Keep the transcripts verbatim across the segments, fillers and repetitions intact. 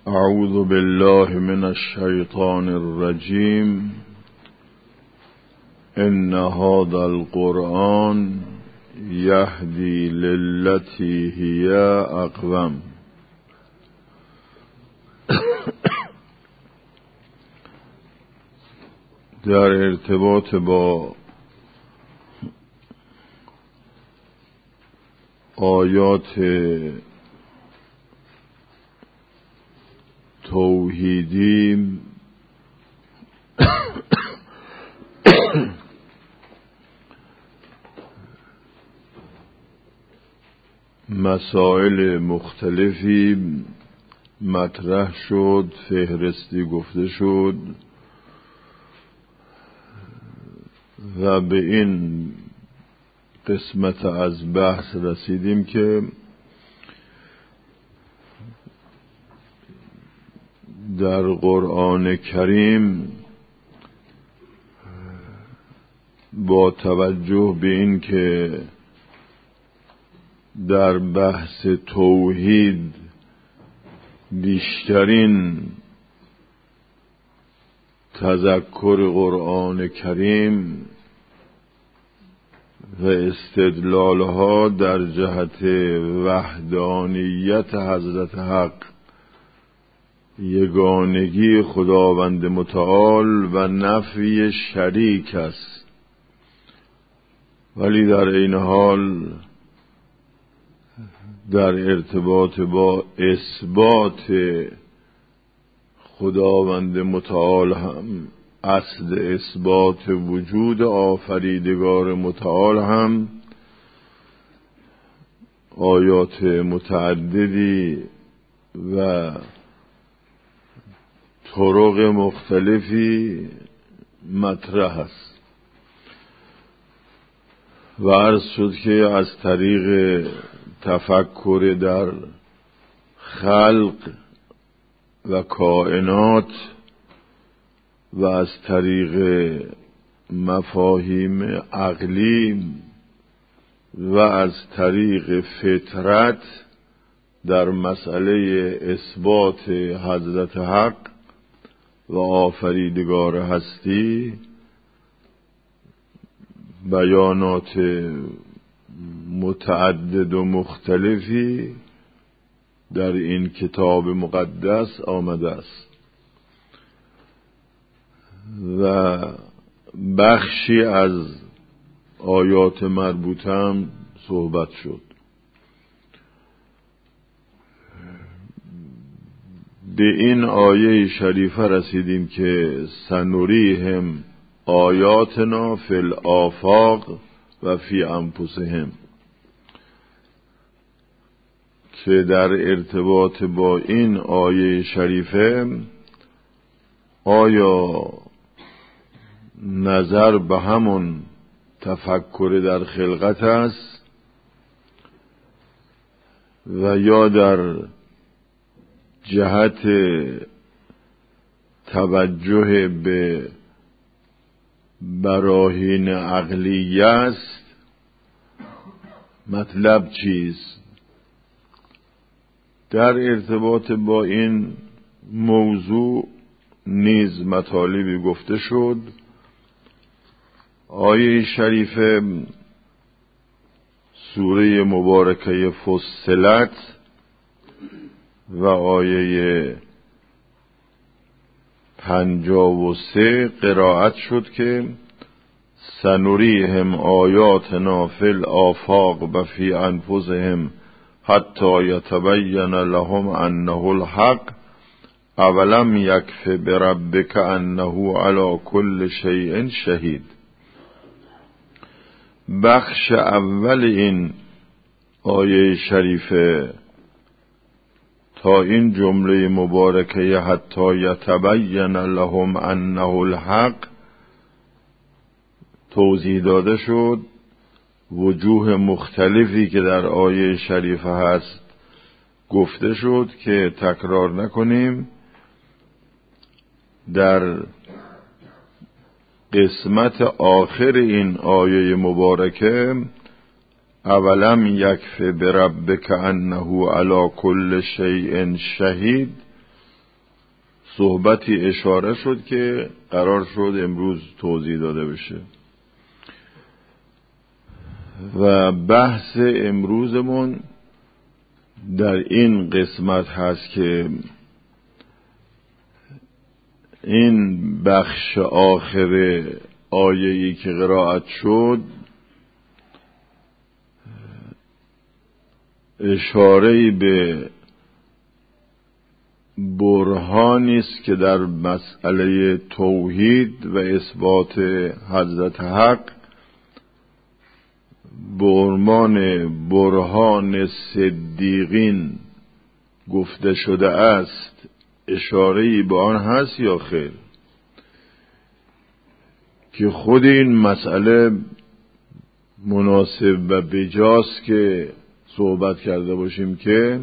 اعوذ بالله من الشیطان الرجیم. ان هذا القرآن یهدی للتی هی اقوم. در ارتباط با آیات توحیدی مسائل مختلفی مطرح شد، فهرستی گفته شد و به این قسمت از بحث رسیدیم که در قرآن کریم با توجه به این که در بحث توحید بیشترین تذکر قرآن کریم و استدلالها در جهت وحدانیت حضرت حق، یگانگی خداوند متعال و نفی شریک است، ولی در این حال در ارتباط با اثبات خداوند متعال هم، اصل اثبات وجود آفریدگار متعال هم، آیات متعددی و طرق مختلفی مطرح است و عرض شد که از طریق تفکر در خلق و کائنات و از طریق مفاهیم عقلی و از طریق فطرت در مسئله اثبات حضرت حق و آفریدگار هستی بیانات متعدد و مختلفی در این کتاب مقدس آمده است و بخشی از آیات مربوطه هم صحبت شد. به این آیه شریفه رسیدیم که سنوریهم آیاتنا فی الآفاق و فی انفسهم، که در ارتباط با این آیه شریفه آیا نظر به همون تفکر در خلقت است و یا در جهت توجه به براهین عقلیه است؟ مطلب چیست؟ در ارتباط با این موضوع نیز مطالبی گفته شد. آیه شریفه سوره مبارکه فصلت و آیه پنجاه و سه قرائت شد که سنوریهم آیاتنا فی الآفاق و فی انفسهم حتی یتبین لهم انه الحق اولم یکف بربک انه علی کل شیء شهید. بخش اول این آیه شریفه تا این جمله مبارکه حتی یتبین لهم انه الحق توضیح داده شد. وجوه مختلفی که در آیه شریفه هست گفته شد که تکرار نکنیم. در قسمت آخر این آیه مبارکه اولم یکف بربک انه علی کل شیء شهید صحبتی اشاره شد که قرار شد امروز توضیح داده بشه و بحث امروزمون در این قسمت هست که این بخش آخر آیه‌ای که قرائت شد اشاره‌ای به برهانی است که در مسئله توحید و اثبات حضرت حق به عنوان برهان صدیقین گفته شده است. اشاره‌ای به آن هست یا خیر؟ که خود این مسئله مناسب و بجاست که صحبت کرده باشیم که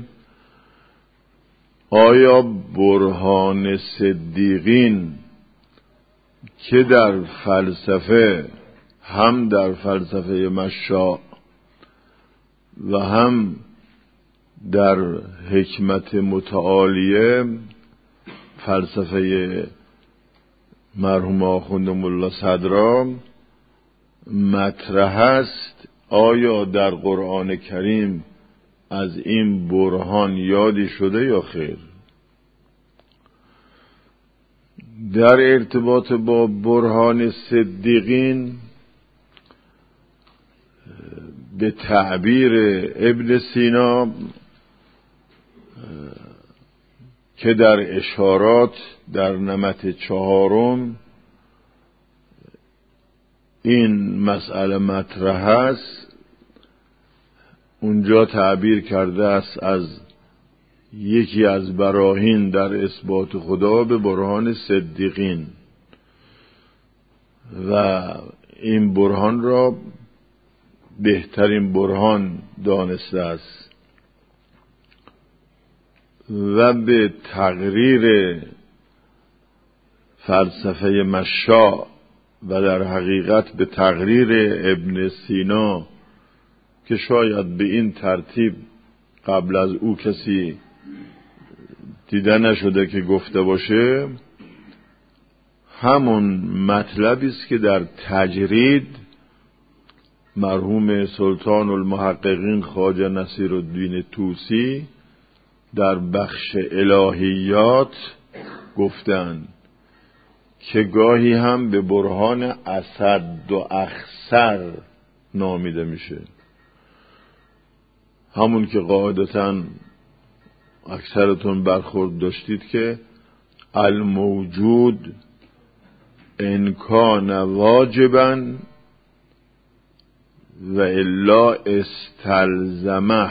آیا برهان صدیقین که در فلسفه، هم در فلسفه مشاع و هم در حکمت متعالیه فلسفه مرحوم آخوند ملا صدرا مطرح است، آیا در قرآن کریم از این برهان یادی شده یا خیر؟ در ارتباط با برهان صدیقین به تعبیر ابن سینا که در اشارات در نمط چهارم این مسئله مطرح است، اونجا تعبیر کرده است از یکی از براهین در اثبات خدا به برهان صدیقین و این برهان را بهترین برهان دانسته است و به تقریر فلسفه مشاع و در حقیقت به تقریر ابن سینا که شاید به این ترتیب قبل از او کسی دیده نشده که گفته باشه، همون مطلبی است که در تجرید مرحوم سلطان المحققین خواجه نصیرالدین طوسی در بخش الهیات گفتند که گاهی هم به برهان اسد و اخسر نامیده میشه، همون که قاعدتاً اکثرتون برخورد داشتید که الموجود انکان واجباً و الا استلزمه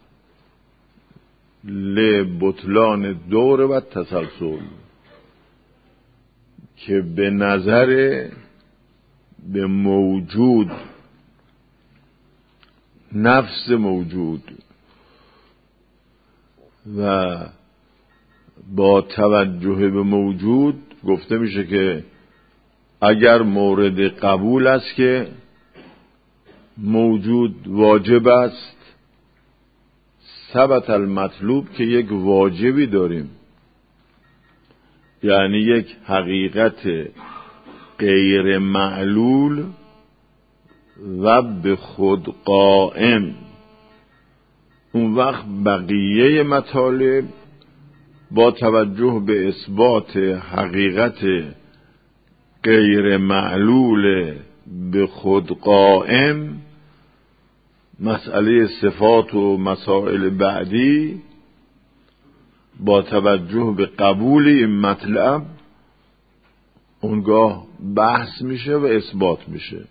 لبطلان دور و تسلسل، که به نظر به موجود، نفس موجود و با توجه به موجود گفته میشه که اگر مورد قبول است که موجود واجب است، ثبت المطلوب که یک واجبی داریم، یعنی یک حقیقت غیر معلول و به خود قائم. اون وقت بقیه مطالب با توجه به اثبات حقیقت غیر معلول به خود قائم، مسئله صفات و مسائل بعدی با توجه به قبول این مطلب اونگاه بحث میشه و اثبات میشه.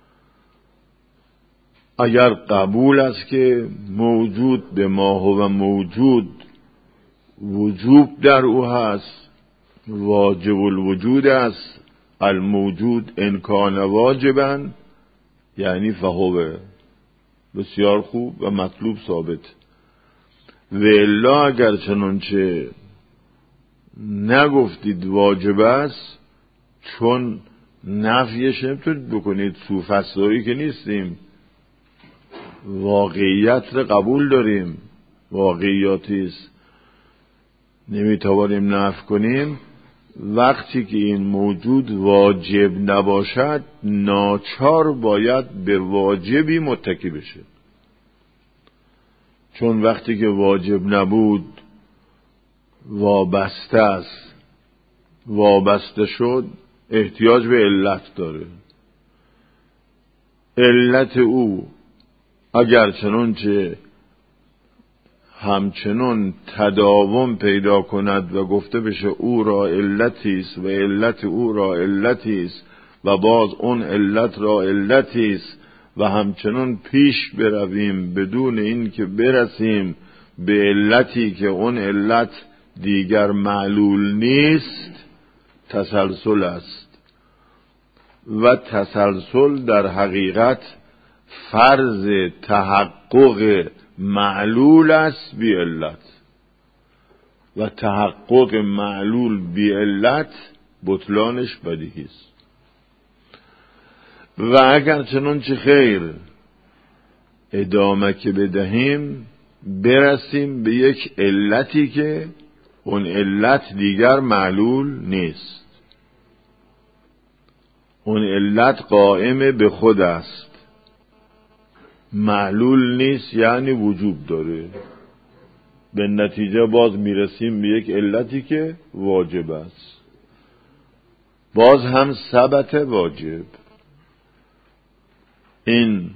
اگر قبول است که موجود به ما هو موجود وجوب در او هست، واجب الوجود است، الموجود انکان واجبا، یعنی فهوه بسیار خوب و مطلوب ثابت. و الا اگر چنانچه نگفتید واجب است، چون نفیش نمیتونید بکنید، سوفسطایی که نیستیم، واقعیت را قبول داریم، واقعیاتی است، نمیتوانیم نفی کنیم. وقتی که این موجود واجب نباشد ناچار باید به واجبی متکی بشه، چون وقتی که واجب نبود وابسته است، وابسته شد احتیاج به علت داره. علت او اگر چنانچه همچنان تداوم پیدا کند و گفته بشه او را علتی است و علت او را علتی است و باز اون علت را علتی است و همچنان پیش برویم بدون این که برسیم به علتی که اون علت دیگر معلول نیست، تسلسل است. و تسلسل در حقیقت فرض تحقق معلول است بی علت، و تحقق معلول بی علت بطلانش بدیهی است. و اگر چنانچه خیر ادامه که بدهیم برسیم به یک علتی که اون علت دیگر معلول نیست، اون علت قائم به خود است، معلول نیست، یعنی وجود داره. به نتیجه باز میرسیم به یک علتی که واجب است، باز هم ثبت واجب. این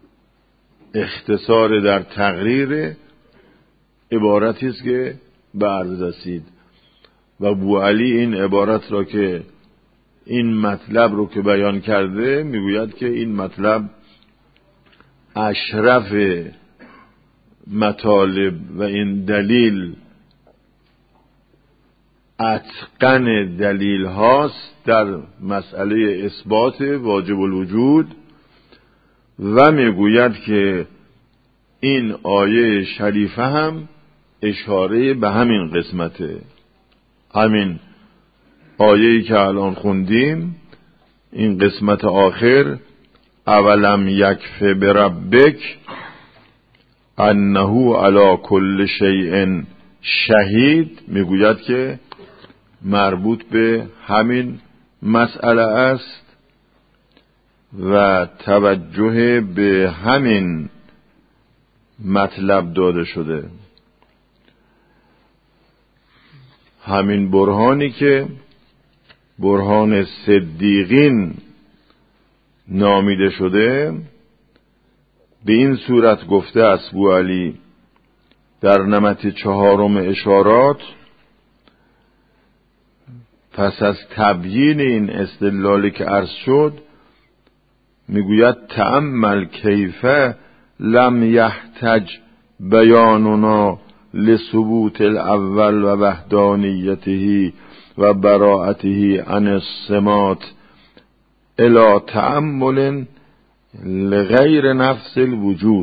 اختصار در تقریر عبارتی است که به عرض رسید و بوعلی این عبارت را که این مطلب رو که بیان کرده میگوید که این مطلب اشرف مطالب و این دلیل اتقن دلیل هاست در مسئله اثبات واجب الوجود و میگوید که این آیه شریفه هم اشاره به همین قسمته. همین آیه‌ای که الان خوندیم، این قسمت آخر، اولم یکف بربک انه علی کل شیء شهید، میگوید که مربوط به همین مسئله است و توجه به همین مطلب داده شده. همین برهانی که برهان صدیقین نامیده شده به این صورت گفته است بوعلی در نمط چهارم اشارات، پس از تبیین این استدلالی که عرض شد میگوید تأمل کیفه لم یحتج بیاننا لثبوت الاول و وحدانیته و براءته عن السمات الى تأمل لغیر نفس الوجود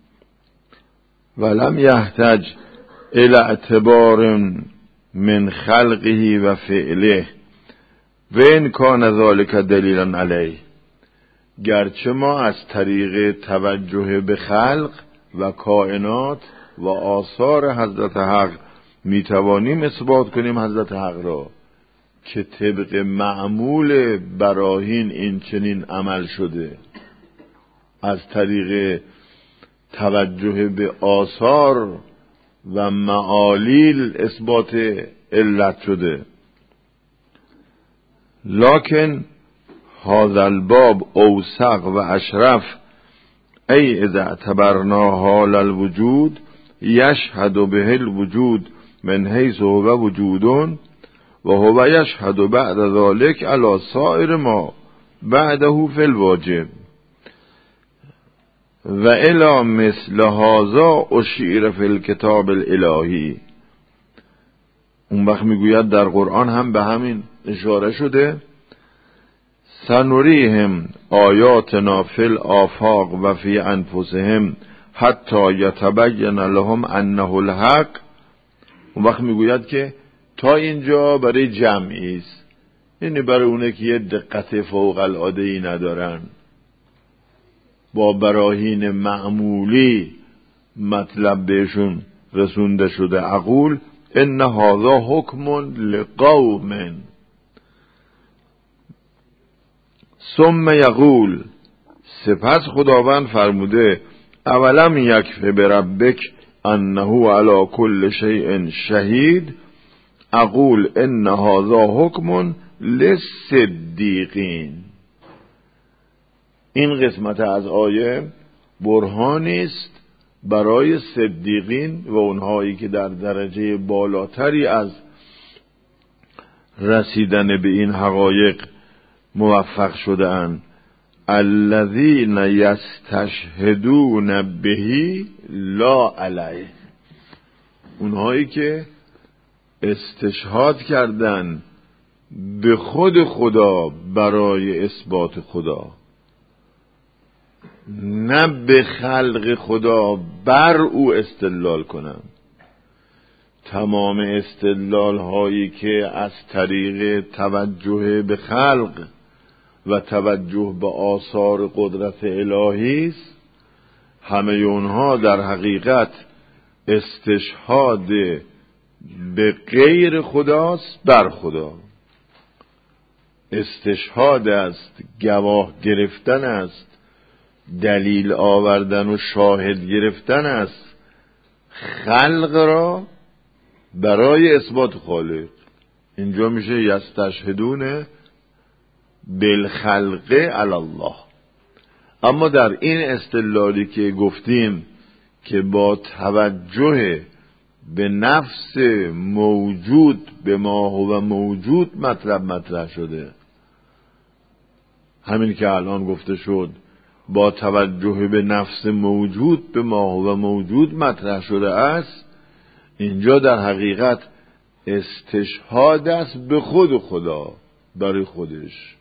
ولم یحتج الى اعتبار من خلقه و فعله و ان کان ذلک دلیلا علیه. گرچه ما از طریق توجه به خلق و کائنات و آثار حضرت حق میتوانیم اثبات کنیم حضرت حق را که طبق معمول براهین این چنین عمل شده، از طریق توجه به آثار و معالیل اثبات علت شده. لکن هذا الباب اوسق و اشرف ای اذا اعتبرنا حال الوجود یشهد به الوجود من حیث هو وجودون و هو یشهد بعد ذلك علی سائر ما بعده فی الواجب و الی مثل هذا اشیر فی الکتاب الالهی. اون وقت میگوید در قرآن هم به همین اشاره شده، سنوریهم آیاتنا فی الآفاق و فی انفسهم حتی یتبین لهم انه الحق. اون وقت میگوید که تا اینجا برای جمعی است، یعنی برای اونه که یه دقت فوق العاده ای ندارن، با براهین معمولی مطلب بهشون رسونده شده. اقول ان هذا حکم لقوم، ثم یقول، سپس خداوند فرموده اولم یکفی بربک انه علی کل شیء شهید اقول ان هذا حکم للصدیقین. این قسمت از آیه برهانی است برای صدیقین و اونهایی که در درجه بالاتری از رسیدن به این حقایق موفق شده اند. الذین یستشهدون به لا علیه، اونهایی که استشهاد کردن به خود خدا برای اثبات خدا، نه به خلق خدا بر او استدلال کنند. تمام استدلال هایی که از طریق توجه به خلق و توجه به آثار قدرت الهی است، همه اونها در حقیقت استشهاد به غیر خداست بر خدا. استشهاد است، گواه گرفتن است، دلیل آوردن و شاهد گرفتن است خلق را برای اثبات خالق. اینجا میشه یستشهدون بالخلق علی الله. اما در این استدلالی که گفتیم که با توجه به نفس موجود به ما هو موجود مطلب مطرح شده، همین که الان گفته شد با توجه به نفس موجود به ما هو موجود مطرح شده است، اینجا در حقیقت استشهاد است به خود خدا برای خودش،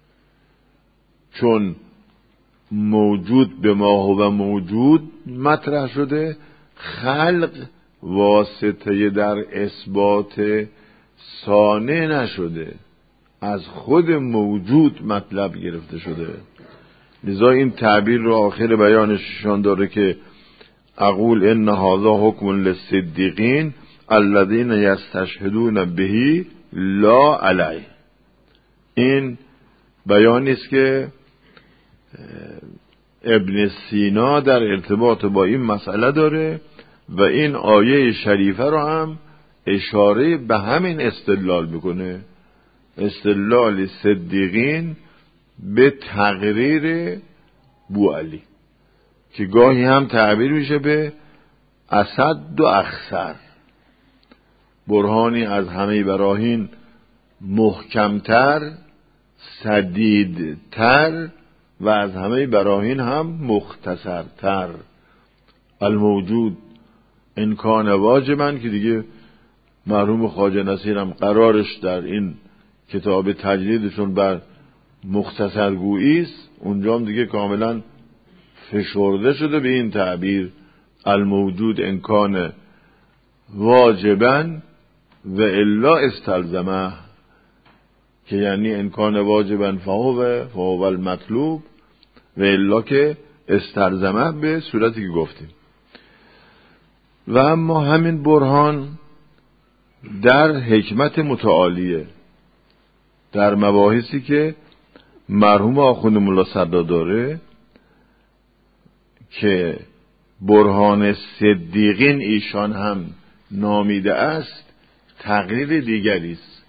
چون موجود به ما هو موجود مطرح شده، خلق واسطه در اثبات صانع نشده، از خود موجود مطلب گرفته شده. لذا این تعبیر رو آخر بیانش نشان داره که اقول ان هذا حکم للصدیقین الذین یستشهدون به لا علیه. این بیانی است که ابن سینا در ارتباط با این مسئله داره و این آیه شریفه رو هم اشاره به همین استدلال میکنه، استدلال صدیقین به تقریر بوعلی که گاهی هم تعبیر میشه به اسد و اخسر، برهانی از همه براهین محکمتر، سدیدتر و از همه براهین هم مختصرتر. الموجود انکان واجبن که دیگه مرحوم خواجه نصیرم قرارش در این کتاب تجریدشون بر مختصرگویی است، اونجا هم دیگه کاملا فشرده شده به این تعبیر الموجود انکان واجبن و الا استلزمه، که یعنی انکان واجبن فهو فهو المطلوب و الا که استلزمه به صورتی که گفتیم. و اما همین برهان در حکمت متعالیه، در مباحثی که مرحوم آخوند ملا صدرا داره که برهان صدیقین ایشان هم نامیده است، تقریر دیگری است.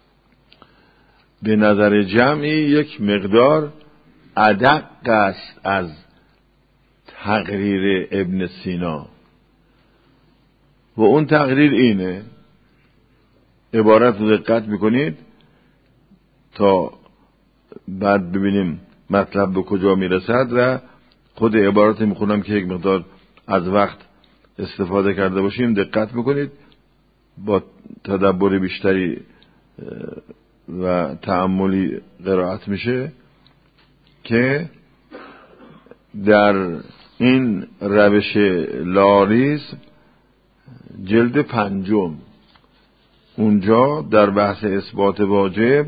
به نظر جمعی یک مقدار ادق است از تقریر ابن سینا و اون تقریر اینه. عبارت رو دقت میکنید تا بعد ببینیم مطلب به کجا میرسد و خود عبارت میخونم که یک مقدار از وقت استفاده کرده باشیم. دقت میکنید با تدبر بیشتری و تأملی قرائت میشه که در این روش لاریسم جلد پنجم اونجا در بحث اثبات واجب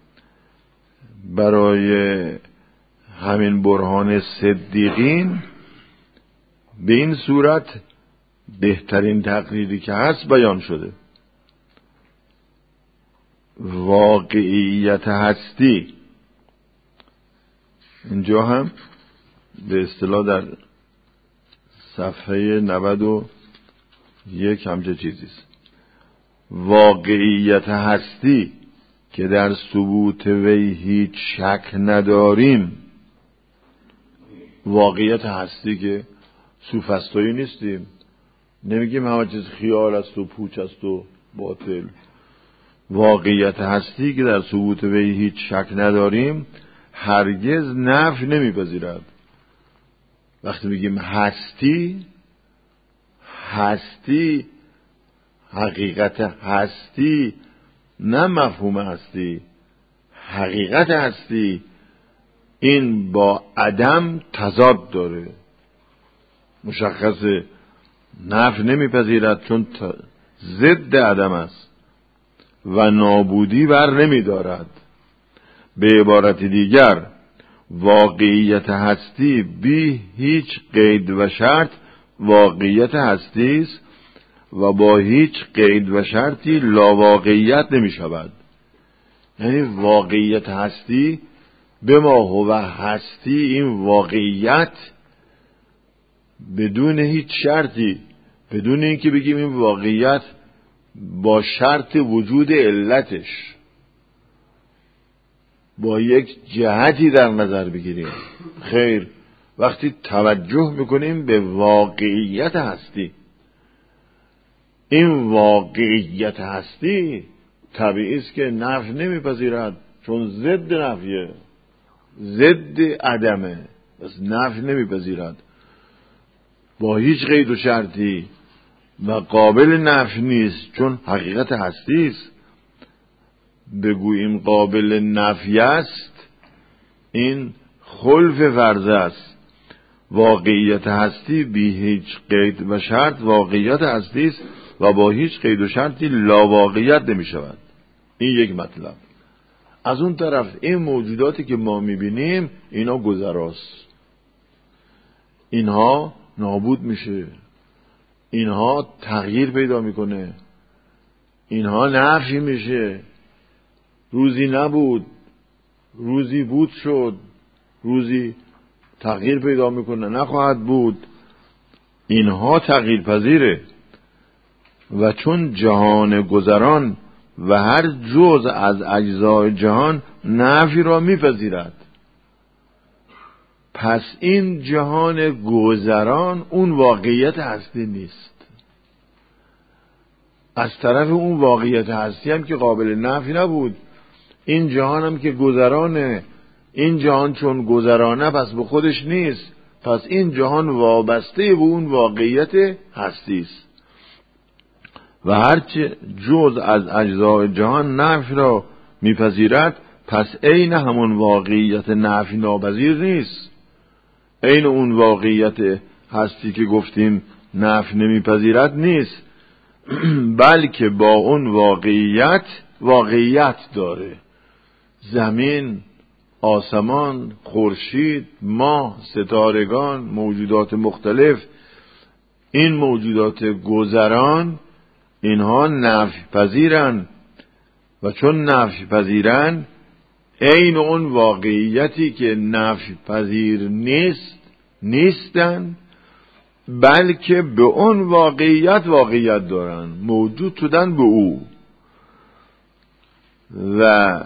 برای همین برهان صدیقین به این صورت بهترین تقریری که هست بیان شده. واقعیت هستی اینجا هم به اصطلاح در صفحه نود و یک همچه چیزیست. واقعیت هستی که در ثبوت وی هیچ شک نداریم. واقعیت هستی که سوفسطایی نیستیم، نمیگیم همه چیز خیال است و پوچ است و باطل. واقعیت هستی که در ثبوت وی هیچ شک نداریم هرگز نفی نمیپذیرد. وقتی میگیم هستی، هستی حقیقت هستی، نه مفهوم هستی. حقیقت هستی این با عدم تضاد داره، مشخصه، نفی نمیپذیرد چون ضد عدم است و نابودی بر نمیدارد. به عبارت دیگر واقعیت هستی بی هیچ قید و شرط واقعیت هستی است و با هیچ قید و شرطی لاواقعیت نمی شود. یعنی واقعیت هستی به ما هو هستی، این واقعیت بدون هیچ شرطی، بدون اینکه بگیم این واقعیت با شرط وجود علتش، با یک جهتی در نظر بگیریم. خیر، وقتی توجه میکنیم به واقعیت هستی، این واقعیت هستی طبیعی است که نفی نمیپذیرد چون ضد نفیه، ضد عدمه، بس نفی نمیپذیرد با هیچ قید و شرطی و قابل نفی نیست چون حقیقت هستی است. بگوییم قابل نفی است، این خلف فرض است. واقعیت هستی بی هیچ قید و شرط واقعیت هستی است و با هیچ قید و شرطی لاواقعیت نمی شود. این یک مطلب. از اون طرف این موجوداتی که ما می بینیم اینا گذراست، اینها نابود میشه، اینها تغییر پیدا میکنه، اینها نفی میشه. روزی نبود، روزی بود شد، روزی تغییر پیدا میکنه، نخواهد بود. اینها تغییر پذیره و چون جهان گذران و هر جز از اجزای جهان نفی را میپذیرد، پس این جهان گذران اون واقعیت هستی نیست. از طرف اون واقعیت هستی هم که قابل نفی نبود، این جهان هم که گذرانه، این جهان چون گذرانه پس به خودش نیست، پس این جهان وابسته به اون واقعیت هستی است و هرچه جز از اجزای جهان نفی را میپذیرد پس عین همون واقعیت نفی ناپذیر نیست. عین اون واقعیت هستی که گفتیم نفی نمیپذیرد نیست، بلکه با اون واقعیت واقعیت داره. زمین، آسمان، خورشید، ماه، ستارگان، موجودات مختلف، این موجودات گذران اینها نفی پذیرن و چون نفی پذیرن عین اون واقعیتی که نفی پذیر نیست نیستن، بلکه به اون واقعیت واقعیت دارن، موجود شدن به او، و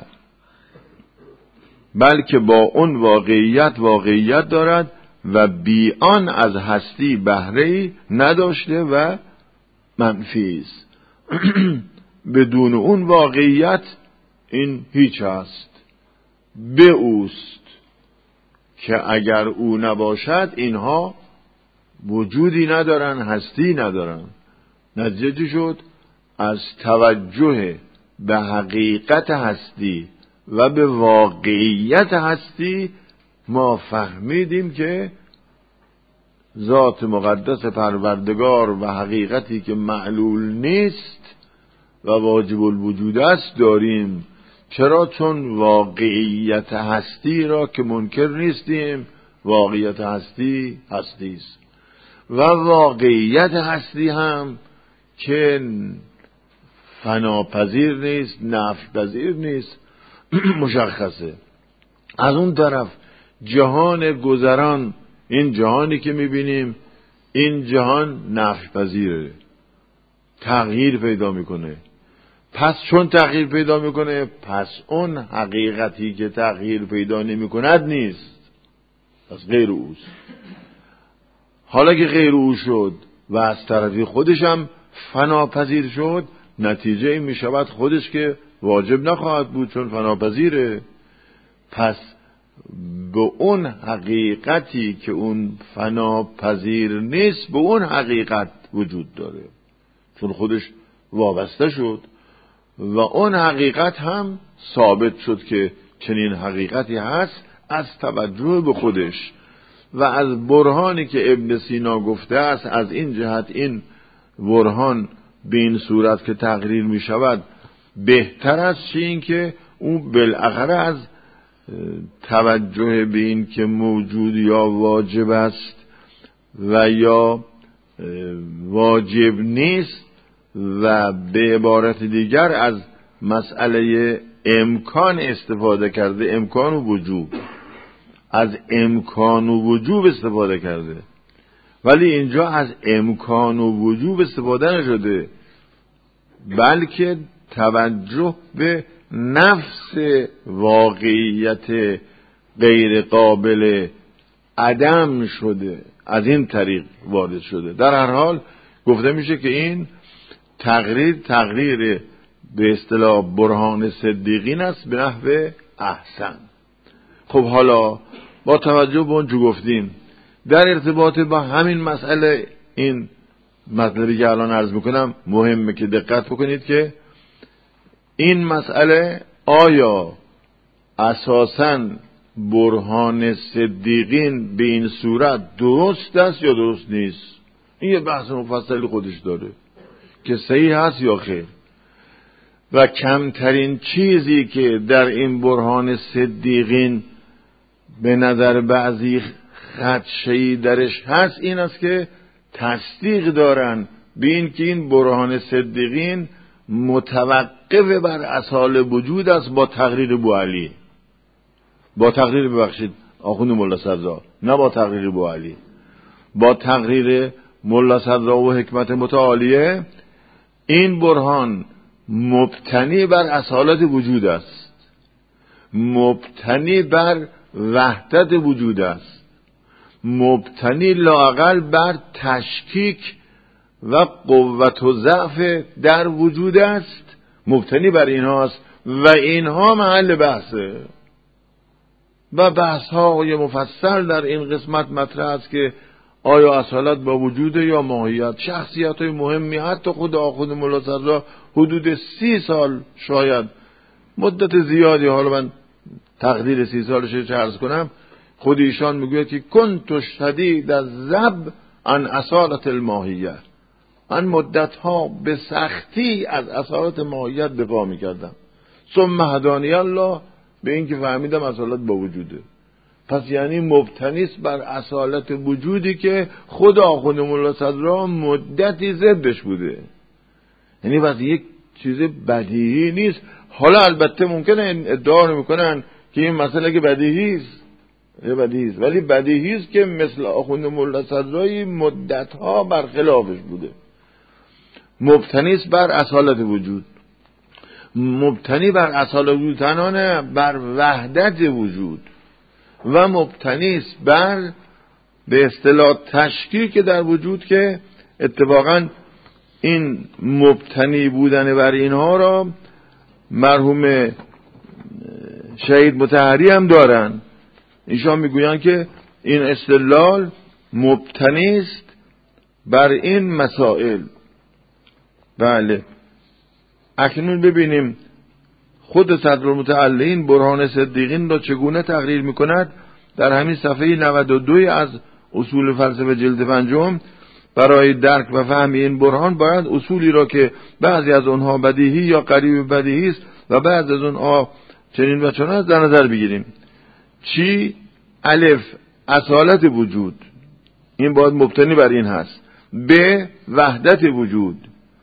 بلکه با اون واقعیت واقعیت دارد و بی آن از هستی بهره‌ای نداشته و منفی است. بدون اون واقعیت این هیچ است، به اوست که اگر او نباشد اینها وجودی ندارن، هستی ندارن. نتیجه شد از توجه به حقیقت هستی و به واقعیت هستی ما فهمیدیم که ذات مقدس پروردگار و حقیقتی که معلول نیست و واجب الوجود است داریم. چرا؟ چون واقعیت هستی را که منکر نیستیم، واقعیت هستی هستی است و واقعیت هستی هم که فناپذیر نیست، نفی پذیر نیست، مشخصه. از اون طرف جهان گذران، این جهانی که میبینیم این جهان نفی پذیره، تغییر پیدا میکنه. پس چون تغییر پیدا میکنه، پس اون حقیقتی که تغییر پیدا نمیکند نیست، پس غیر اوست. حالا که غیر او شد و از طرفی خودش هم فناپذیر شد، نتیجه این میشود خودش که واجب نخواهد بود چون فناپذیره. پس به اون حقیقتی که اون فناپذیر نیست، به اون حقیقت وجود داره چون خودش وابسته شد و اون حقیقت هم ثابت شد که چنین حقیقتی هست از توجه به خودش و از برهانی که ابن سینا گفته است. از این جهت این برهان به این صورت که تقریر می شود بهتر است چه این که او بالاخره از توجه به این که موجود یا واجب است و یا واجب نیست و به عبارت دیگر از مسئله امکان استفاده کرده، امکان و وجوب، از امکان و وجوب استفاده کرده، ولی اینجا از امکان و وجوب استفاده نشده بلکه توجه به نفس واقعیت غیر قابل عدم شده، از این طریق وارد شده. در هر حال گفته میشه که این تقریر تقریر به اصطلاح برهان صدیقین است به نحو احسن. خب حالا با توجه به اون جو گفتیم در ارتباط با همین مسئله، این مطلبی که الان عرض میکنم مهمه که دقت بکنید که این مسئله آیا اساساً برهان صدیقین به این صورت درست است یا درست نیست؟ این یه بحث مفصلی خودش داره که صحیح هست یا خیر. و کمترین چیزی که در این برهان صدیقین به نظر بعضی خدشه‌ای درش هست این است که تصدیق دارن به این که این برهان صدیقین متوقف بر اصال وجود است با تقریر بوعلی، با تقریر ببخشید آخوند ملا صدرا، نه با تقریر بوعلی، با تقریر ملا صدرا و حکمت متعالیه. این برهان مبتنی بر اصالت وجود است، مبتنی بر وحدت وجود است، مبتنی لااقل بر تشکیک و قوت و ضعف در وجود است، مبتنی بر اینهاست و اینها محل بحثه و بحث های مفصل در این قسمت مطرح است که آیا اصالت با وجود یا ماهیت. شخصیت های مهمی حتی خود آخوند ملا صدرا حدود سی سال، شاید مدت زیادی، حالا من تقدیر سی سالش چه عرض کنم، خود ایشان میگوید که کنت شدید از ضب عن اصالت الماهیت، من مدت ها به سختی از اصالت ماهیت دفاع میکردم، ثم هدانی الله به این که فهمیدم اصالت با وجوده. پس یعنی مبتنیست بر اصالت وجودی که خود آخوند ملا صدرا مدتی ضدش بوده. یعنی بس یک چیز بدیهی نیست. حالا البته ممکنه ادعا میکنن که این مسئله که بدیهی است، بدیهی است، ولی بدیهی است که مثل آخوند ملا صدرایی مدت ها برخلافش بوده. مبتنیست بر اصالت وجود، مبتنی بر اصالت وجود، تنانه بر وحدت وجود، و مبتنیست بر به اصطلاح تشکیک در وجود که اتفاقا این مبتنی بودن بر اینها را مرحوم شهید مطهری هم دارن. ایشان میگویند که این استدلال مبتنیست بر این مسائل. بله، اکنون ببینیم خود صدرالمتعلین برهان صدیقین را چگونه تقریر میکند. در همین صفحه نود و دو از اصول فلسفه جلد پنجم برای درک و فهم این برهان باید اصولی را که بعضی از اونها بدیهی یا قریب بدیهی است و بعضی از اونها چنین و چنان است در نظر بگیریم. چی؟ الف، اصالت وجود، این باید مبتنی بر این هست. ب، وحدت وجود،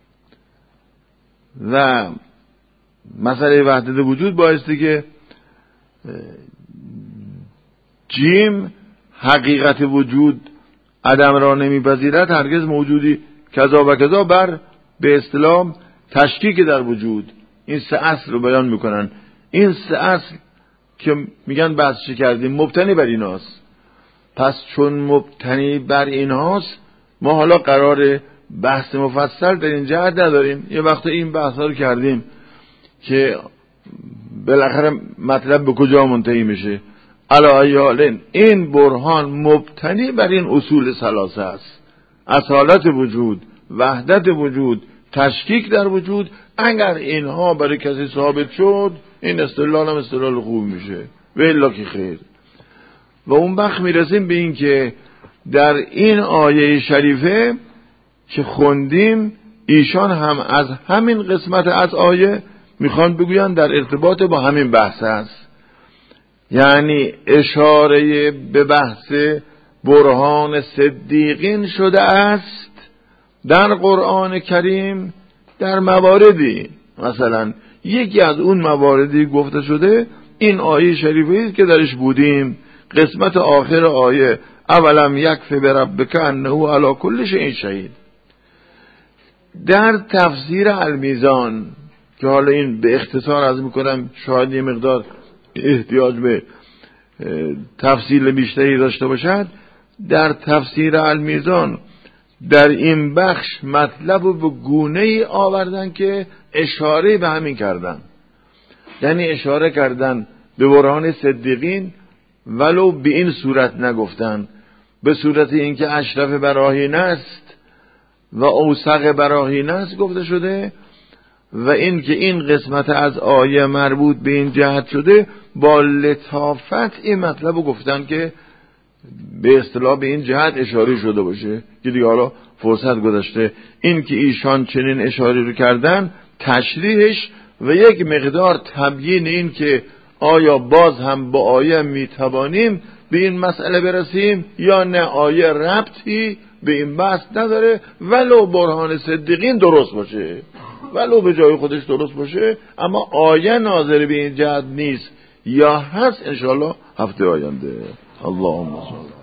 و مسئله وحدت وجود بایستی که جیم حقیقت وجود عدم را نمیپذیرد، هرگز موجودی کذا و کذا بر به اصطلاح تشکیک در وجود. این سه اصل رو بیان میکنن. این سه اصل که میگن بحثش کردیم مبتنی بر ایناست. پس چون مبتنی بر ایناست ما حالا قرار بحث مفصل در این جهت نداریم. یه وقت این بحث رو کردیم که بالاخره مطلب به کجا منتهی میشه. علایالن این برهان مبتنی بر این اصول ثلاثه است: اصالت وجود، وحدت وجود، تشکیک در وجود. اگر اینها برای کسی ثابت شد این استدلال هم استدلال خوب میشه و الا که خیر. و اون وقت میرسیم به این که در این آیه شریفه که خوندیم ایشان هم از همین قسمت از آیه میخوان بگوین در ارتباط با همین بحث است، یعنی اشاره به بحث برهان صدیقین شده است در قرآن کریم در مواردی. مثلا یکی از اون مواردی گفته شده این آیه شریفه است که درش بودیم، قسمت آخر آیه اولم یکفی بربک انه علی کل شیء شهید. در تفسیر المیزان که حالا این به اختصار عرض میکنم، شاید یه مقدار احتیاج به تفصیل بیشتری داشته باشد، در تفسیر المیزان در این بخش مطلب رو به گونه ای آوردن که اشاره به همین کردن، یعنی اشاره کردن به برهان صدیقین، ولو به این صورت نگفتن، به صورت اینکه اشرف براهین است و اوثق براهین است گفته شده، و این که این قسمت از آیه مربوط به این جهت شده با لطافت این مطلب رو گفتن که به اصطلاح به این جهت اشاره شده باشه که دیگه حالا فرصت گذاشته. این که ایشان چنین اشاره رو کردن تشریحش و یک مقدار تبیین این که آیا باز هم با آیه میتوانیم به این مسئله برسیم یا نه، آیه ربطی به این بحث نداره، ولو برهان صدیقین درست باشه، ولو به جای خودش درست باشه، اما آیه ناظر به این جهت نیست یا هست. انشاءالله هفته آینده. اللهم صل